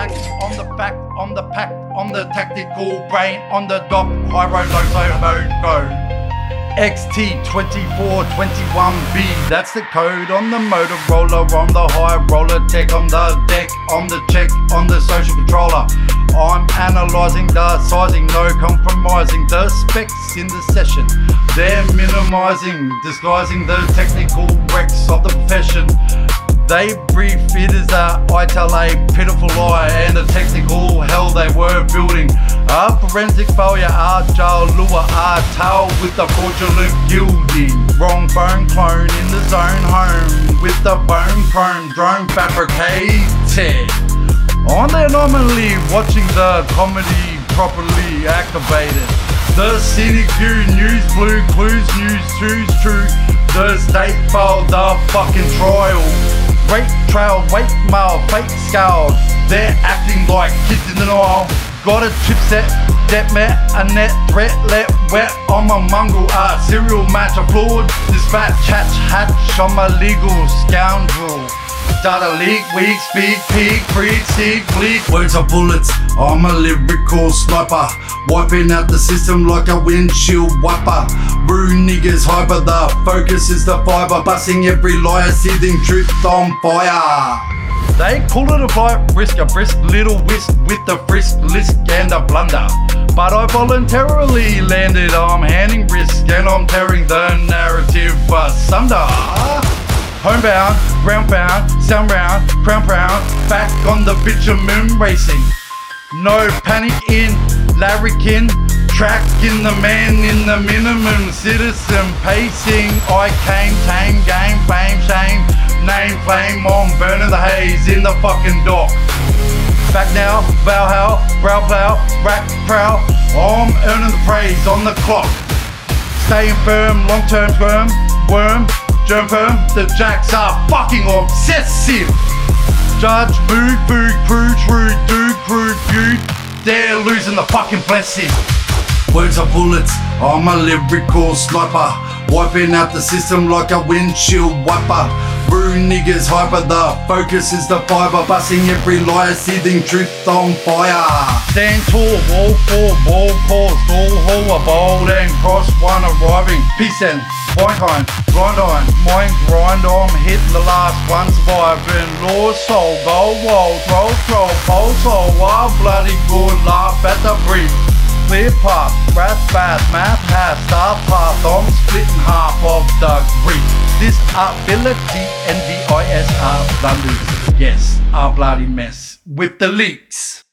fact, on the fact, on the pack, on the tactical brain, on the dock, high road, low side, go. XT2421B, that's the code on the Motorola, on the high roller tech, on the deck, on the check, on the social controller. I'm analysing the sizing, no compromising the specs in the session. They're minimising, disguising the technical wrecks of the profession. They brief it as I tell a pitiful lie and a technical hell they were building. A forensic failure, a jail lure, a tale with the fraudulent gilding. Wrong phone clone in the zone home with the bone chrome drone fabricated. On the anomaly, watching the comedy properly activated. The scenic view, news blue, clues, news two's true. The state filed the fucking trial. Rape trail, weight mail, fake scale. They're acting like kids in the Nile. Got a chipset, debt met, a net threat, let wet on my mongrel. Serial match, a flawed dispatch, hatch, I'm a legal scoundrel. Data leak, weak, speak, peak, freak, seek, bleak. Words are bullets, I'm a lyrical sniper. Wiping out the system like a windshield wiper. Rude niggas hyper, the focus is the fiber. Busting every liar, seething truth on fire. They call it a flight risk, a brisk little whisk with the frisk, lisk and a blunder. But I voluntarily landed, I'm handing risk and I'm tearing the narrative asunder. Homebound, groundbound, sound round, crown proud, back on the bitumen racing. No panic in larrikin, tracking the man in the minimum citizen pacing. I came, tame, game, fame, shame, name, flame on, burning the haze in the fucking dock. Back now, Valhalla, brow plow, rack prow, I'm earning the praise on the clock. Staying firm, long term firm, worm, germ firm, the jacks are fucking obsessive. Judge, mood, food, crude, shrewd, dude, crude, feud, they're losing the fucking blessing. Words are bullets, I'm a lyrical sniper. Wiping out the system like a windshield wiper. Rude niggas hyper, the focus is the fiber. Busting every liar, seething truth on fire. Stand tall, wall for, ball cause, all haul a bold and cross one arriving. Peace and point on, grind on, mind grind on, hit the last one surviving. Lost soul, go wall, throw, pole soul, wild bloody good, laugh at the brief. Clear path, rat fast, math pass, star path, I'm splitting half of the grief. This ability, NDIS are blunders, yes, our bloody mess with the leaks.